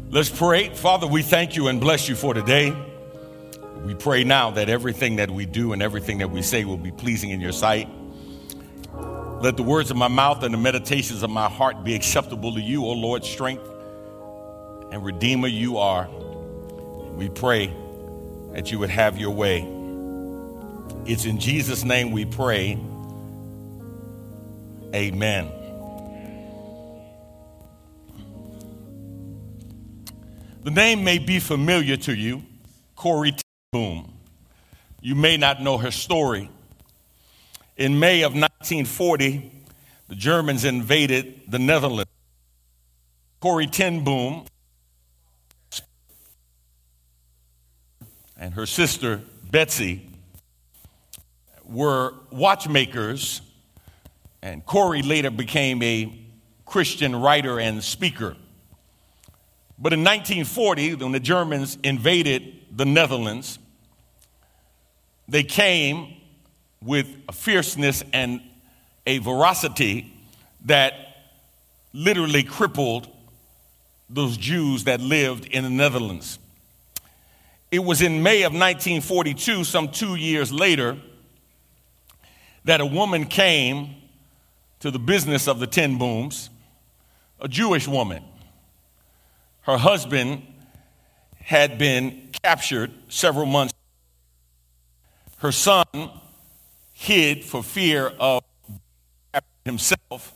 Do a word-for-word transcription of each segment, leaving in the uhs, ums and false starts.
Let's pray. Father, we thank you and bless you for today. We pray now that everything that we do and everything that we say will be pleasing in your sight. Let the words of my mouth and the meditations of my heart be acceptable to you, O Lord, strength and Redeemer you are. We pray that you would have your way. It's in Jesus' name we pray. Amen. The name may be familiar to you, Corrie ten Boom. You may not know her story. In May of nineteen forty, the Germans invaded the Netherlands. Corrie ten Boom and her sister Betsy were watchmakers, and Corrie later became a Christian writer and speaker. But in nineteen forty, when the Germans invaded the Netherlands, they came with a fierceness and a ferocity that literally crippled those Jews that lived in the Netherlands. It was in May of nineteen forty-two, some two years later, that a woman came to the business of the ten Booms, a Jewish woman. Her husband had been captured several months. Her son hid for fear of himself.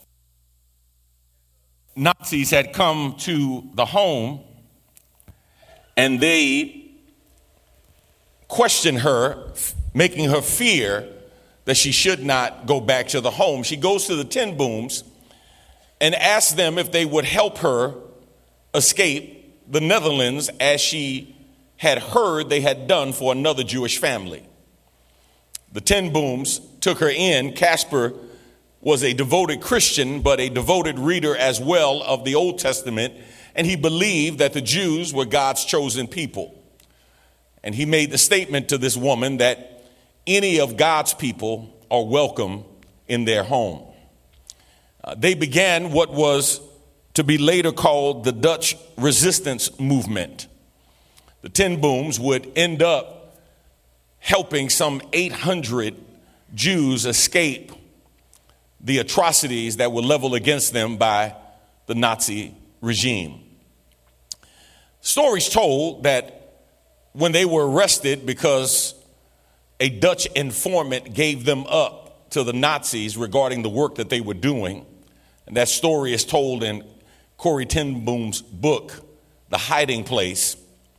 Nazis had come to the home, and they questioned her, making her fear that she should not go back to the home. She goes to the ten Booms and asks them if they would help her escape the Netherlands, as she had heard they had done for another Jewish family. The ten Booms took her in. Casper was a devoted Christian, but a devoted reader as well of the Old Testament, and he believed that the Jews were God's chosen people. And he made the statement to this woman that any of God's people are welcome in their home. Uh, they began what was to be later called the Dutch resistance movement. The ten Booms would end up helping some eight hundred Jews escape the atrocities that were leveled against them by the Nazi regime. Stories told that when they were arrested because a Dutch informant gave them up to the Nazis regarding the work that they were doing, and that story is told in Corrie ten Boom's book, The Hiding Place,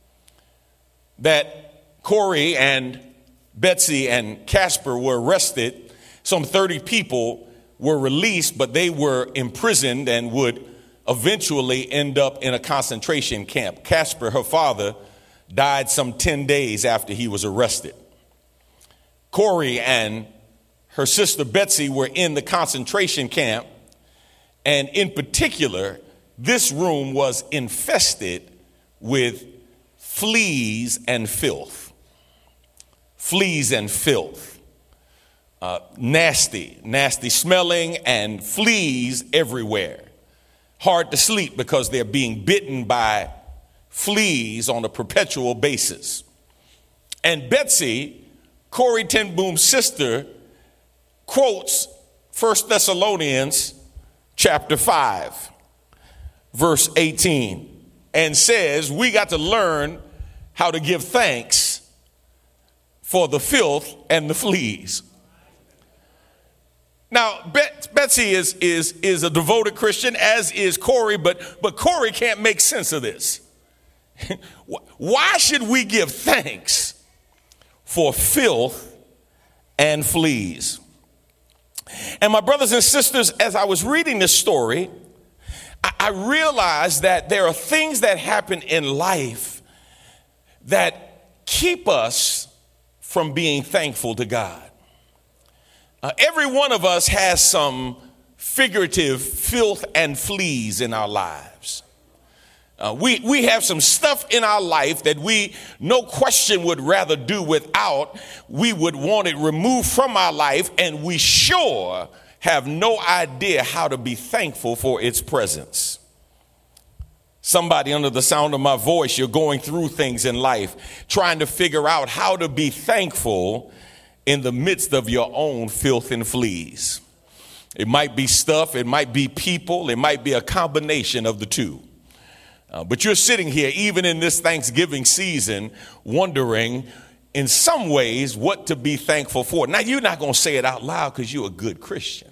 that Corrie and Betsy and Casper were arrested. Some thirty people were released, but they were imprisoned and would eventually end up in a concentration camp. Casper, her father, died some ten days after he was arrested. Corrie and her sister Betsy were in the concentration camp, and in particular, this room was infested with fleas and filth. Fleas and filth. Uh, nasty, nasty smelling, and fleas everywhere. Hard to sleep because they're being bitten by fleas on a perpetual basis. And Betsy, Corrie ten Boom's sister, quotes First Thessalonians chapter five. Verse eighteen, and says we got to learn how to give thanks for the filth and the fleas. Now, Bet- Betsy is, is, is a devoted Christian, as is Corrie, but, but Corrie can't make sense of this. Why should we give thanks for filth and fleas? And my brothers and sisters, as I was reading this story, I realize that there are things that happen in life that keep us from being thankful to God. Uh, every one of us has some figurative filth and fleas in our lives. Uh, we, we have some stuff in our life that we, no question, would rather do without. We would want it removed from our life, and we sure have no idea how to be thankful for its presence. Somebody under the sound of my voice, you're going through things in life, trying to figure out how to be thankful in the midst of your own filth and fleas. It might be stuff, it might be people, it might be a combination of the two. Uh, but you're sitting here, even in this Thanksgiving season, wondering in some ways what to be thankful for. Now, you're not going to say it out loud because you're a good Christian.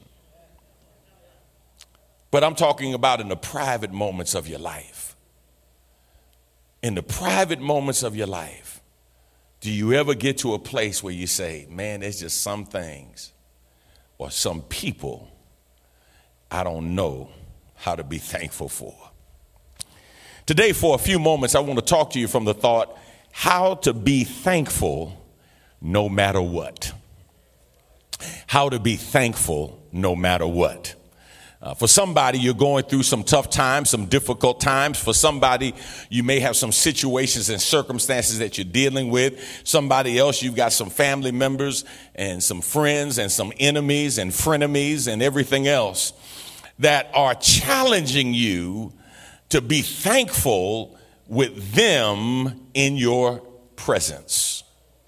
But I'm talking about in the private moments of your life. In the private moments of your life, do you ever get to a place where you say, man, there's just some things or some people I don't know how to be thankful for? Today, for a few moments, I want to talk to you from the thought, how to be thankful no matter what. How to be thankful no matter what. Uh, for somebody, you're going through some tough times, some difficult times. For somebody, you may have some situations and circumstances that you're dealing with. Somebody else, you've got some family members and some friends and some enemies and frenemies and everything else that are challenging you to be thankful with them in your presence.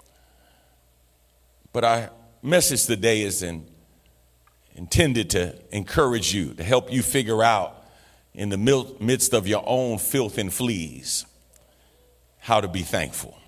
But our message today is in, intended to encourage you, to help you figure out in the midst of your own filth and fleas how to be thankful.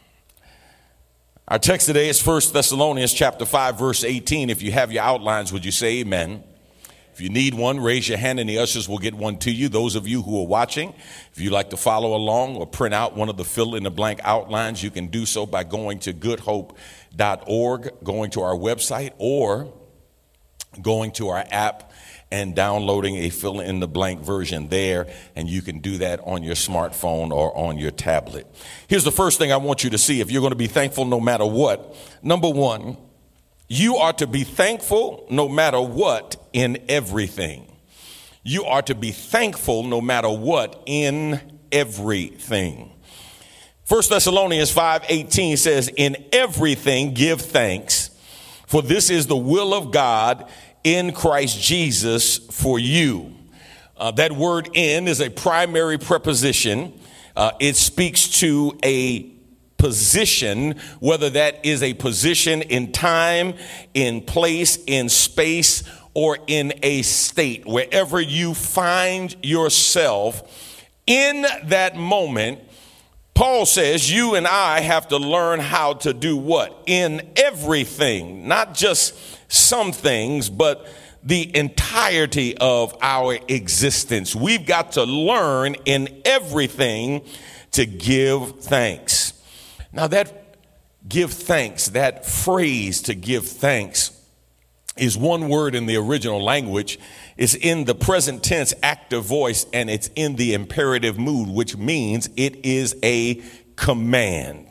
Our text today is First Thessalonians chapter five, verse eighteen. If you have your outlines, would you say amen? If you need one, raise your hand and the ushers will get one to you. Those of you who are watching, if you'd like to follow along or print out one of the fill-in-the-blank outlines, you can do so by going to good hope dot org, going to our website, or going to our app and downloading a fill-in-the-blank version there, and you can do that on your smartphone or on your tablet. Here's the first thing I want you to see if you're going to be thankful no matter what. Number one, you are to be thankful no matter what in everything. You are to be thankful no matter what in everything. First Thessalonians five eighteen says, in everything give thanks, for this is the will of God in Christ Jesus for you. Uh, that word in is a primary preposition. Uh, it speaks to a position, whether that is a position in time, in place, in space, or in a state. Wherever you find yourself in that moment, Paul says you and I have to learn how to do what? In everything, not just some things, but the entirety of our existence. We've got to learn in everything to give thanks. Now that give thanks, that phrase to give thanks is one word in the original language. It's in the present tense active voice, and it's in the imperative mood, which means it is a command.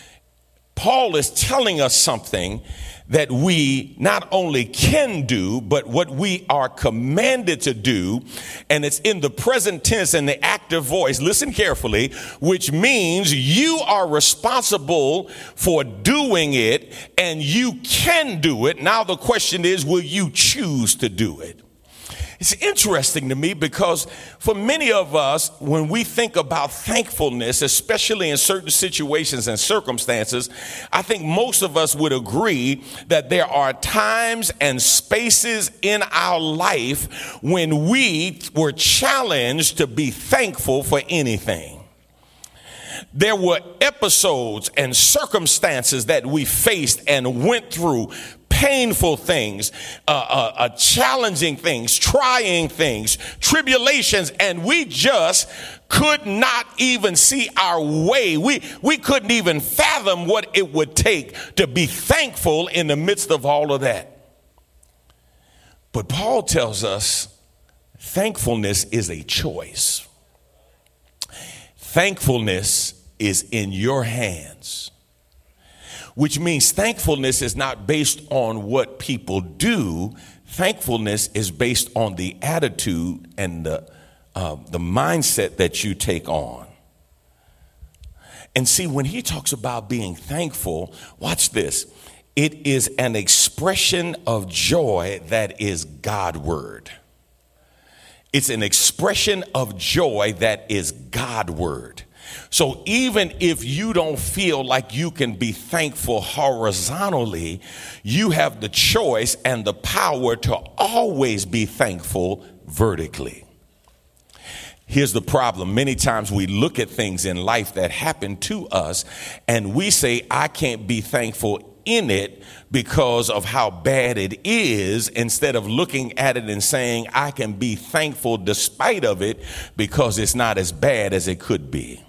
Paul is telling us something that we not only can do, but what we are commanded to do. And it's in the present tense and the active voice. Listen carefully, which means you are responsible for doing it and you can do it. Now the question is, will you choose to do it? It's interesting to me because for many of us, when we think about thankfulness, especially in certain situations and circumstances, I think most of us would agree that there are times and spaces in our life when we were challenged to be thankful for anything. There were episodes and circumstances that we faced and went through, painful things, uh, uh, uh, challenging things, trying things, tribulations, and we just could not even see our way. We, we couldn't even fathom what it would take to be thankful in the midst of all of that. But Paul tells us thankfulness is a choice. Thankfulness is in your hands. Which means thankfulness is not based on what people do. Thankfulness is based on the attitude and the, uh, the mindset that you take on. And see, when he talks about being thankful, watch this. It is an expression of joy that is Godward. It's an expression of joy that is Godward. So even if you don't feel like you can be thankful horizontally, you have the choice and the power to always be thankful vertically. Here's the problem. Many times we look at things in life that happen to us and we say, I can't be thankful in it because of how bad it is, instead of looking at it and saying, I can be thankful despite of it because it's not as bad as it could be.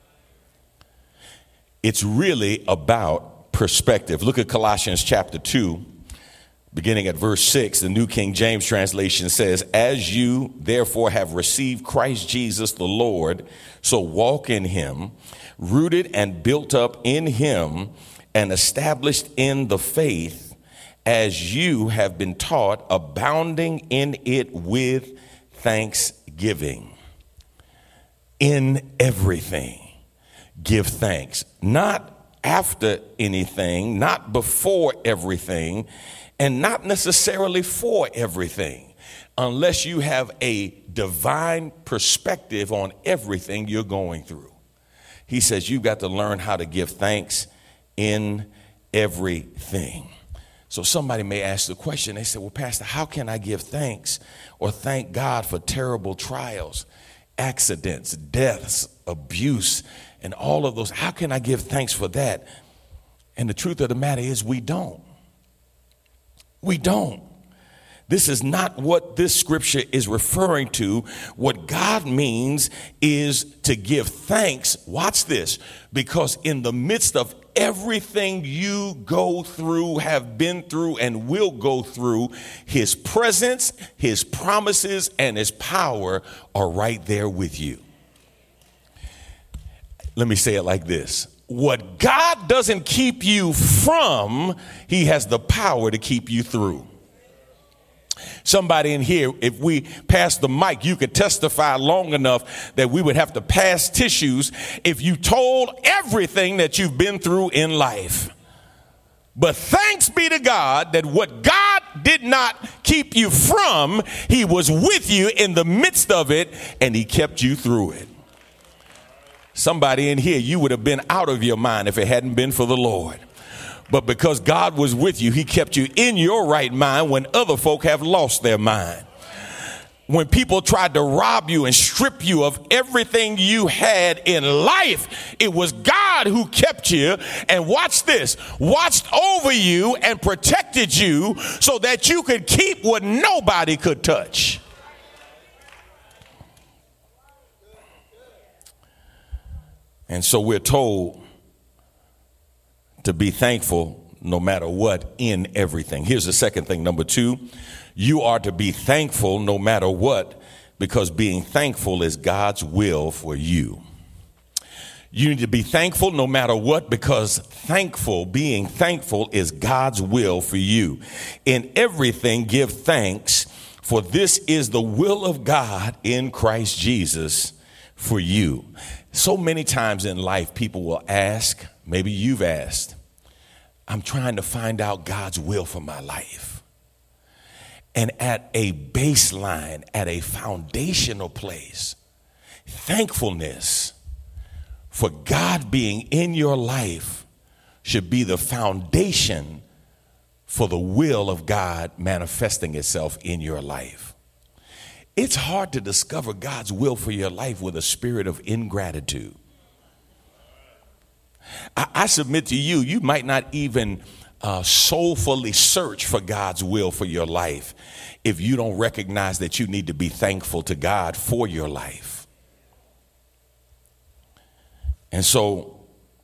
It's really about perspective. Look at Colossians chapter two, beginning at verse six. The New King James translation says, as you therefore have received Christ Jesus the Lord, so walk in him, rooted and built up in him, and established in the faith as you have been taught, abounding in it with thanksgiving. In everything, give thanks. Not after anything, not before everything, and not necessarily for everything, unless you have a divine perspective on everything you're going through. He says you've got to learn how to give thanks in everything. So somebody may ask the question, they say, well, Pastor, how can I give thanks or thank God for terrible trials, accidents, deaths, abuse, and all of those? How can I give thanks for that? And the truth of the matter is we don't. We don't. This is not what this scripture is referring to. What God means is to give thanks. Watch this, because in the midst of everything you go through, have been through, and will go through, his presence, his promises, and his power are right there with you. Let me say it like this. What God doesn't keep you from, he has the power to keep you through. Somebody in here, if we pass the mic, you could testify long enough that we would have to pass tissues if you told everything that you've been through in life. But thanks be to God that what God did not keep you from, he was with you in the midst of it, and he kept you through it. Somebody in here, you would have been out of your mind if it hadn't been for the Lord. But because God was with you, he kept you in your right mind when other folk have lost their mind. When people tried to rob you and strip you of everything you had in life, it was God who kept you and watch this, watched over you and protected you so that you could keep what nobody could touch. And so we're told to be thankful no matter what in everything. Here's the second thing. Number two, you are to be thankful no matter what, because being thankful is God's will for you. You need to be thankful no matter what, because thankful, being thankful is God's will for you. In everything, give thanks, for this is the will of God in Christ Jesus for you. So many times in life, people will ask, maybe you've asked, I'm trying to find out God's will for my life. And at a baseline, at a foundational place, thankfulness for God being in your life should be the foundation for the will of God manifesting itself in your life. It's hard to discover God's will for your life with a spirit of ingratitude. I, I submit to you, you might not even uh, soulfully search for God's will for your life if you don't recognize that you need to be thankful to God for your life. And so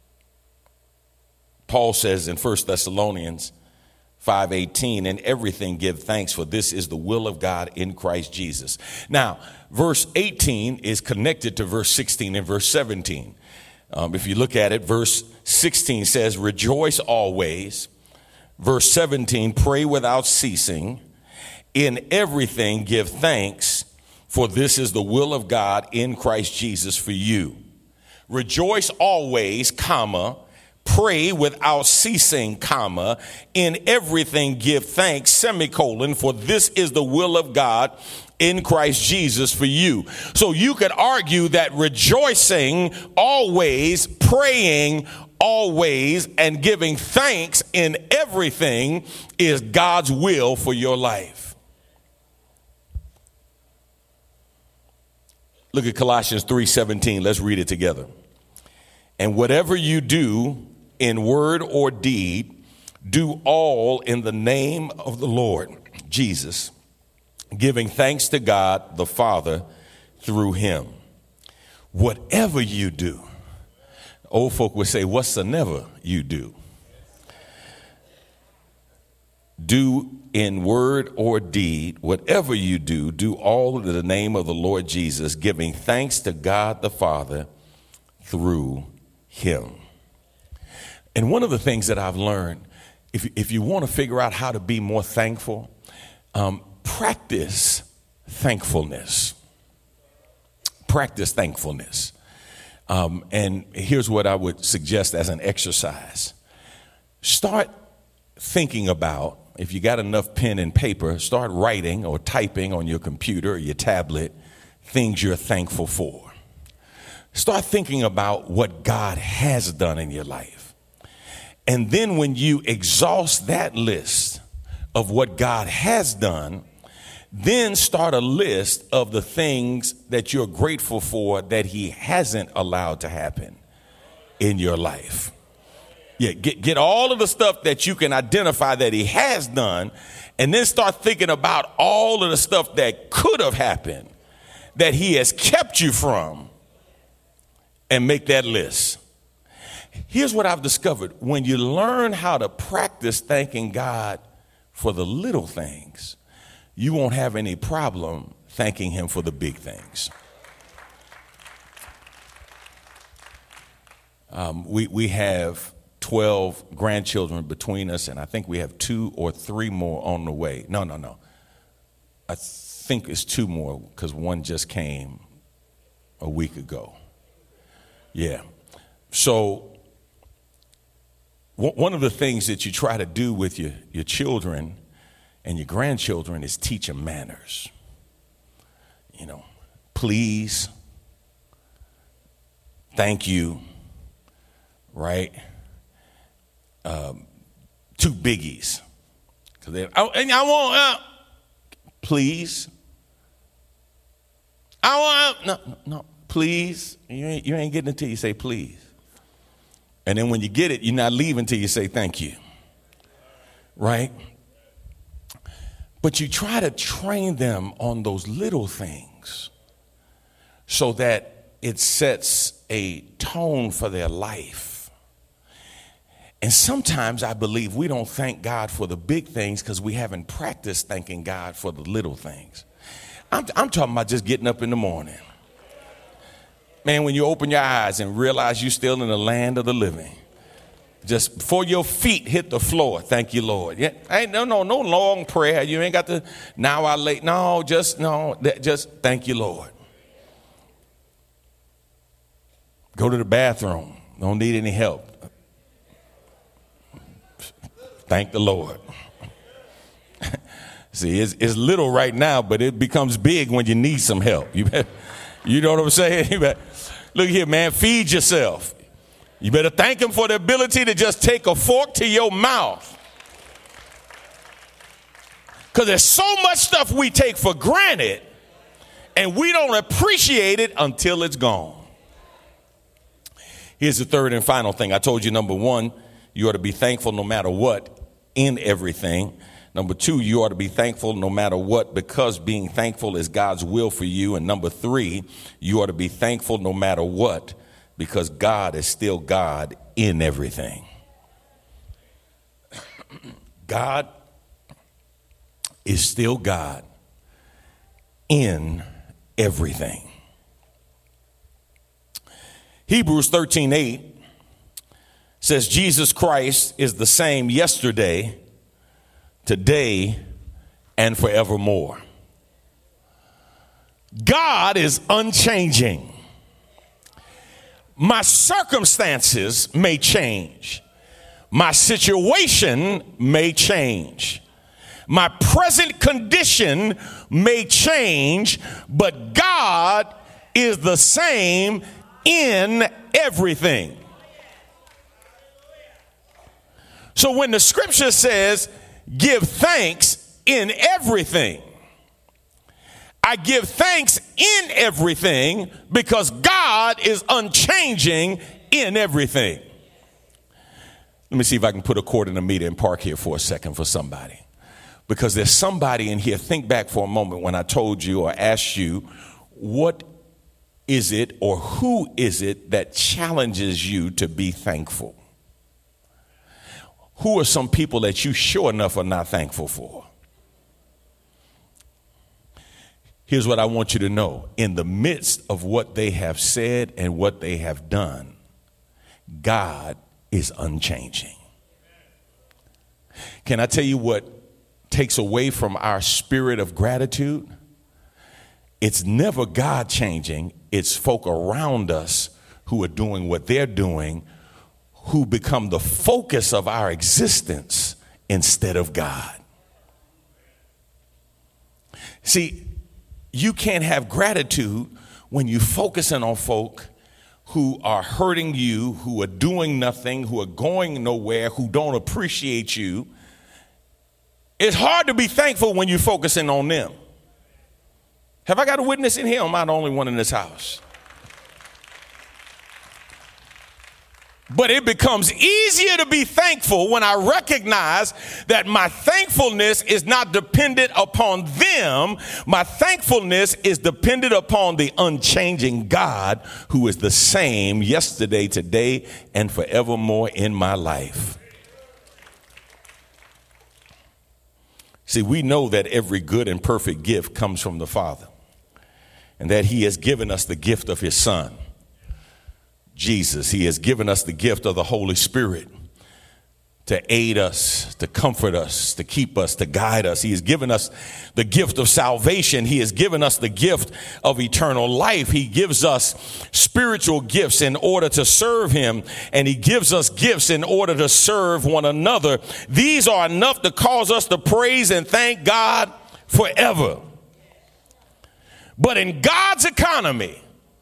Paul says in First Thessalonians five eighteen, in everything give thanks, for this is the will of God in Christ Jesus. Now, verse eighteen is connected to verse sixteen and verse seventeen. Um, if you look at it, verse sixteen says, rejoice always. Verse seventeen, pray without ceasing. In everything give thanks, for this is the will of God in Christ Jesus for you. Rejoice always, comma, pray without ceasing, comma, in everything give thanks, semicolon, for this is the will of God in Christ Jesus for you. So you could argue that rejoicing always, praying always, and giving thanks in everything is God's will for your life. Look at Colossians three seventeen. Let's read it together. And whatever you do in word or deed, do all in the name of the Lord Jesus, giving thanks to God the Father through him. Whatever you do, old folk would say, whatsoever you do, do in word or deed, whatever you do, do all in the name of the Lord Jesus, giving thanks to God the Father through him. And one of the things that I've learned, if, if you want to figure out how to be more thankful, um, practice thankfulness. Practice thankfulness. Um, and here's what I would suggest as an exercise. Start thinking about, if you got enough pen and paper, start writing or typing on your computer or your tablet things you're thankful for. Start thinking about what God has done in your life. And then when you exhaust that list of what God has done, then start a list of the things that you're grateful for that he hasn't allowed to happen in your life. Yeah, get, get all of the stuff that you can identify that he has done, and then start thinking about all of the stuff that could have happened that he has kept you from, and make that list. Here's what I've discovered. When you learn how to practice thanking God for the little things, you won't have any problem thanking him for the big things. Um, we, we have twelve grandchildren between us, and I think we have two or three more on the way. No, no, no. I think it's two more because one just came a week ago. Yeah. So one of the things that you try to do with your, your children and your grandchildren is teach them manners. You know, please, thank you, right? Um, two biggies. Cause they, oh, and I want, uh, please. I want, uh, no, no, please. You ain't, you ain't getting it until you say please. And then when you get it, you're not leaving until you say thank you. Right? But you try to train them on those little things so that it sets a tone for their life. And sometimes I believe we don't thank God for the big things because we haven't practiced thanking God for the little things. I'm, I'm talking about just getting up in the morning. Man, when you open your eyes and realize you're still in the land of the living, just before your feet hit the floor, thank you, Lord. Yeah, ain't no no no long prayer. You ain't got to now I late. No, just no, just thank you, Lord. Go to the bathroom. Don't need any help. Thank the Lord. See, it's, it's little right now, but it becomes big when you need some help. You better, you know what I'm saying? You better, look here, man, feed yourself. You better thank him for the ability to just take a fork to your mouth. Because there's so much stuff we take for granted, and we don't appreciate it until it's gone. Here's the third and final thing. I told you, number one, you ought to be thankful no matter what in everything. Number two, you ought to be thankful no matter what because being thankful is God's will for you. And number three, you ought to be thankful no matter what because God is still God in everything. God is still God in everything. Hebrews thirteen eight says Jesus Christ is the same yesterday, today, and forevermore. God is unchanging. My circumstances may change. My situation may change. My present condition may change, but God is the same in everything. So when the scripture says, give thanks in everything, I give thanks in everything because God is unchanging in everything. Let me see if I can put a cord in a meter and park here for a second for somebody. Because there's somebody in here, think back for a moment when I told you or asked you, what is it or who is it that challenges you to be thankful? Who are some people that you sure enough are not thankful for? Here's what I want you to know. In the midst of what they have said and what they have done, God is unchanging. Can I tell you what takes away from our spirit of gratitude? It's never God changing. It's folk around us who are doing what they're doing, who become the focus of our existence instead of God. See, you can't have gratitude when you're focusing on folk who are hurting you, who are doing nothing, who are going nowhere, who don't appreciate you. It's hard to be thankful when you're focusing on them. Have I got a witness in here? Or am I the only one in this house? But it becomes easier to be thankful when I recognize that my thankfulness is not dependent upon them. My thankfulness is dependent upon the unchanging God who is the same yesterday, today, and forevermore in my life. See, we know that every good and perfect gift comes from the Father, and that he has given us the gift of his Son, Jesus. He has given us the gift of the Holy Spirit to aid us, to comfort us, to keep us, to guide us. He has given us the gift of salvation. He has given us the gift of eternal life. He gives us spiritual gifts in order to serve him, and he gives us gifts in order to serve one another. These are enough to cause us to praise and thank God forever. But in God's economy,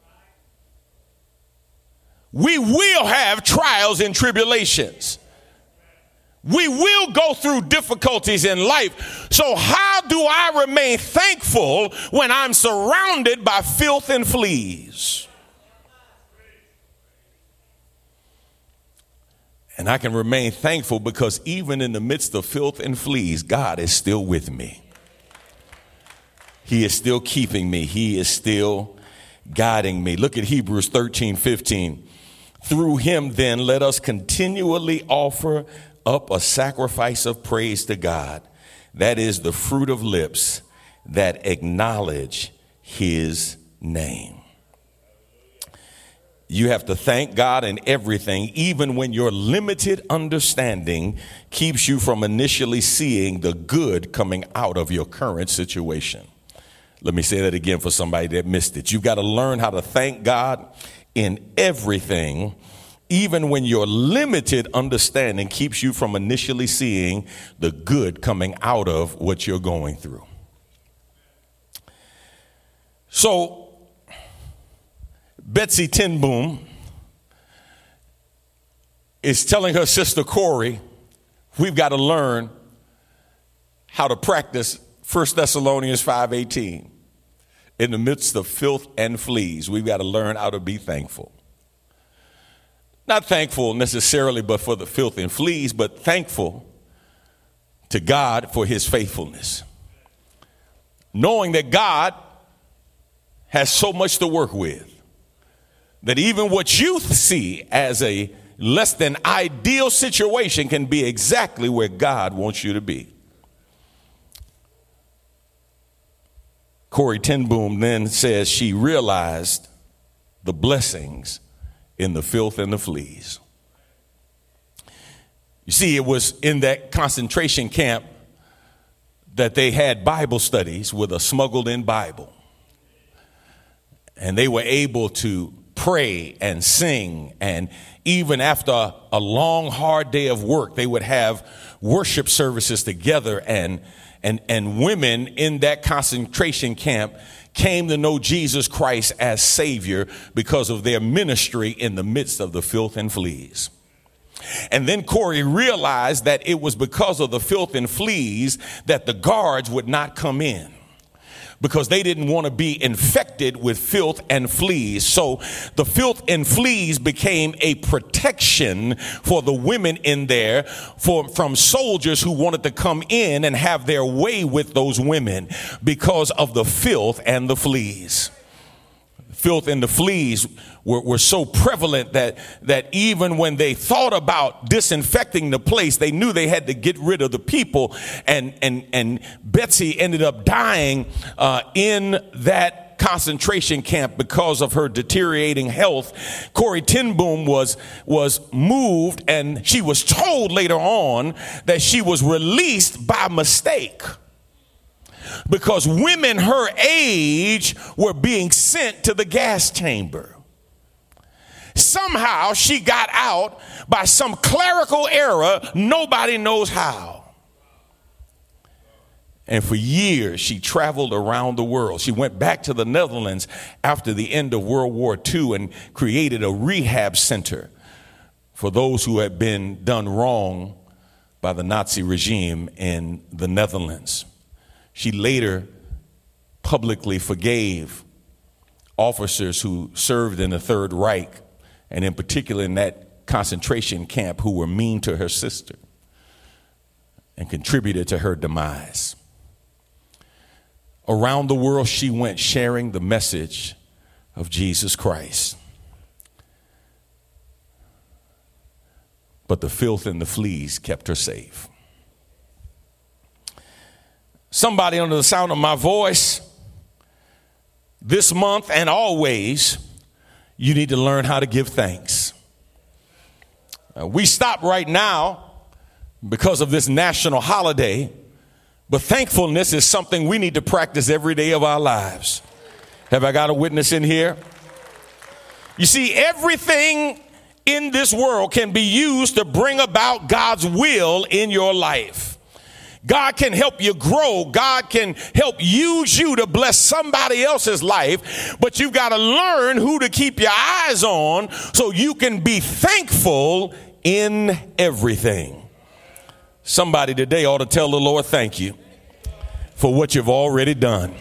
we will have trials and tribulations. We will go through difficulties in life. So how do I remain thankful when I'm surrounded by filth and fleas? And I can remain thankful because even in the midst of filth and fleas, God is still with me. He is still keeping me. He is still guiding me. Look at Hebrews thirteen fifteen. Through him, then, let us continually offer up a sacrifice of praise to God. That is the fruit of lips that acknowledge his name. You have to thank God in everything, even when your limited understanding keeps you from initially seeing the good coming out of your current situation. Let me say that again for somebody that missed it. You've got to learn how to thank God in everything, even when your limited understanding keeps you from initially seeing the good coming out of what you're going through. So, Betsy ten Boom is telling her sister Corey, we've got to learn how to practice First Thessalonians five eighteen. In the midst of filth and fleas, we've got to learn how to be thankful. Not thankful necessarily but for the filth and fleas, but thankful to God for his faithfulness. Knowing that God has so much to work with, that even what you see as a less than ideal situation can be exactly where God wants you to be. Corey ten Boom then says she realized the blessings in the filth and the fleas. You see, it was in that concentration camp that they had Bible studies with a smuggled in Bible. And they were able to pray and sing. And even after a long, hard day of work, they would have worship services together and And, and women in that concentration camp came to know Jesus Christ as Savior because of their ministry in the midst of the filth and fleas. And then Corrie realized that it was because of the filth and fleas that the guards would not come in, because they didn't want to be infected with filth and fleas. So the filth and fleas became a protection for the women in there for, from soldiers who wanted to come in and have their way with those women because of the filth and the fleas. Filth and the fleas were, were so prevalent that, that even when they thought about disinfecting the place, they knew they had to get rid of the people. And, and, and Betsy ended up dying uh, in that concentration camp because of her deteriorating health. Corrie ten Boom was, was moved, and she was told later on that she was released by mistake, because women her age were being sent to the gas chamber. Somehow she got out by some clerical error. Nobody knows how. And for years she traveled around the world. She went back to the Netherlands after the end of World War Two and created a rehab center for those who had been done wrong by the Nazi regime in the Netherlands. She later publicly forgave officers who served in the Third Reich, and in particular in that concentration camp, who were mean to her sister and contributed to her demise. Around the world she went, sharing the message of Jesus Christ. But the filth and the fleas kept her safe. Somebody under the sound of my voice, this month and always, you need to learn how to give thanks. Uh, we stop right now because of this national holiday, but thankfulness is something we need to practice every day of our lives. Have I got a witness in here? You see, everything in this world can be used to bring about God's will in your life. God can help you grow. God can help use you to bless somebody else's life, but you've got to learn who to keep your eyes on so you can be thankful in everything. Somebody today ought to tell the Lord thank you for what you've already done.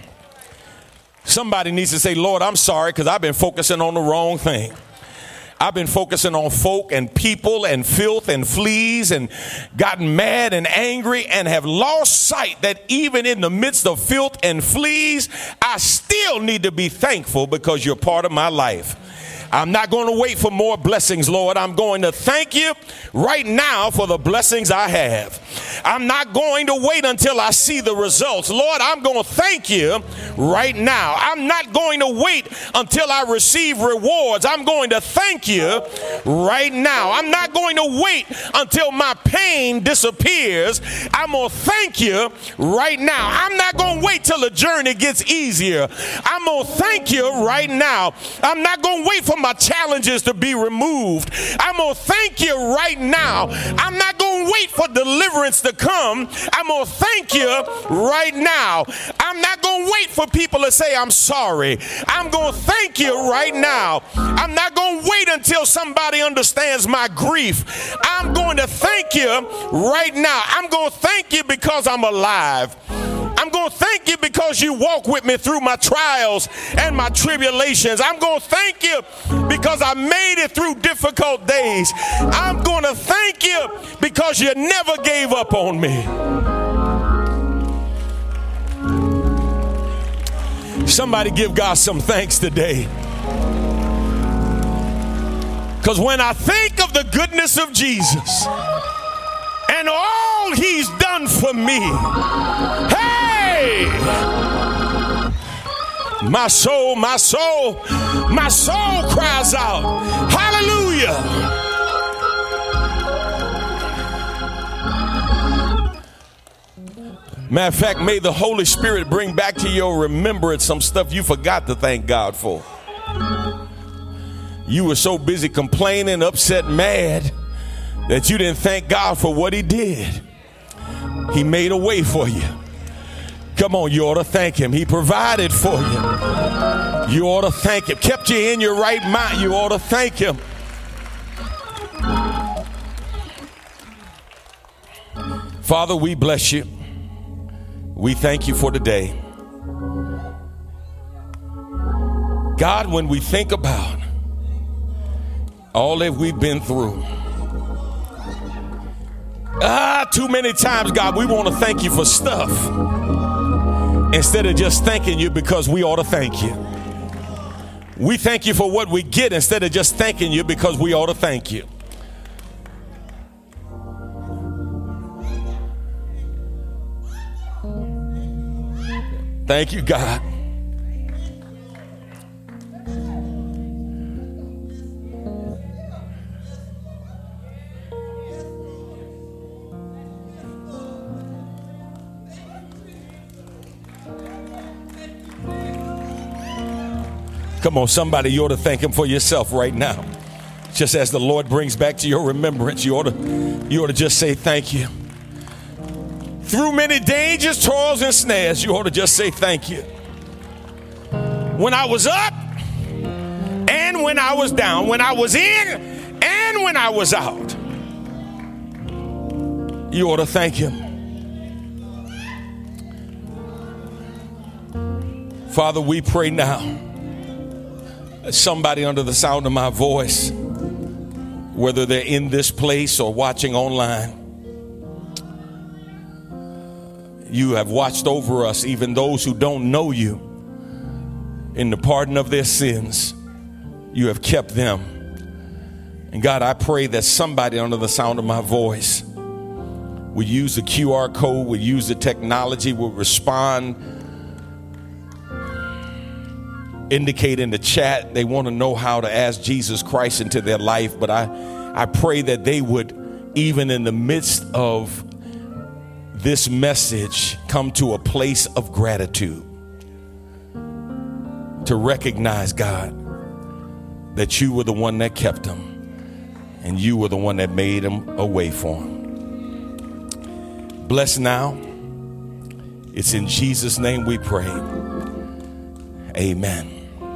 Somebody needs to say, Lord, I'm sorry because I've been focusing on the wrong thing. I've been focusing on folk and people and filth and fleas and gotten mad and angry and have lost sight that even in the midst of filth and fleas, I still need to be thankful because you're part of my life. I'm not going to wait for more blessings, Lord. I'm going to thank you right now for the blessings I have. I'm not going to wait until I see the results. Lord, I'm going to thank you right now. I'm not going to wait until I receive rewards. I'm going to thank you right now. I'm not going to wait until my pain disappears. I'm going to thank you right now. I'm not going to wait till the journey gets easier. I'm going to thank you right now. I'm not going to wait for my challenges to be removed. I'm going to thank you right now. I'm not going to wait for deliverance to come. I'm going to thank you right now. I'm not going to wait for people to say I'm sorry. I'm going to thank you right now. I'm not going to wait until somebody understands my grief. I'm going to thank you right now. I'm going to thank you because I'm alive. I'm going to thank you because you walk with me through my trials and my tribulations. I'm going to thank you because I made it through difficult days. I'm going to thank you because you never gave up on me. Somebody give God some thanks today. Because when I think of the goodness of Jesus and all he's done for me, hey, my soul, my soul, my soul cries out, hallelujah. Matter of fact, may the Holy Spirit bring back to your remembrance some stuff you forgot to thank God for. You were so busy complaining, upset, mad that you didn't thank God for what he did. He made a way for you. Come on, you ought to thank him. He provided for you. You ought to thank him. Kept you in your right mind. You ought to thank him. Father, we bless you. We thank you for today. God, when we think about all that we've been through, ah, too many times, God, we want to thank you for stuff instead of just thanking you because we ought to thank you. We thank you for what we get instead of just thanking you because we ought to thank you. Thank you, God. Come on, somebody, you ought to thank him for yourself right now. Just as the Lord brings back to your remembrance, you ought to, you ought to just say thank you. Through many dangers, toils, and snares, you ought to just say thank you. When I was up and when I was down, when I was in and when I was out, you ought to thank him. Father, we pray now. Somebody under the sound of my voice, whether they're in this place or watching online, you have watched over us, even those who don't know you, in the pardon of their sins. You have kept them. And God, I pray that somebody under the sound of my voice will use the Q R code, will use the technology, will respond, indicate in the chat they want to know how to ask Jesus Christ into their life. But I, I pray that they would, even in the midst of this message, come to a place of gratitude to recognize, God, that you were the one that kept them and you were the one that made them a way for them. Bless now. It's in Jesus' name we pray. Amen.